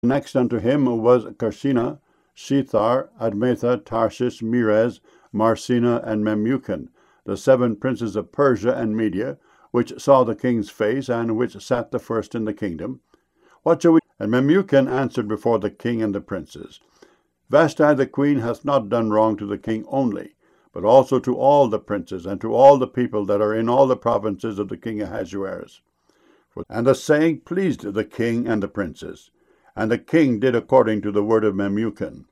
Next unto him was Carshena, Shethar, Admatha, Tarshish, Meres, Marsena, and Memucan, the 7 princes of Persia and Media, which saw the king's face, and which sat the first in the kingdom. What shall we? And Memucan answered before the king and the princes, Vashti the queen hath not done wrong to the king only, but also to all the princes, and to all the people that are in all the provinces of the king Ahasuerus. And the saying pleased the king and the princes. And the king did according to the word of Memucan.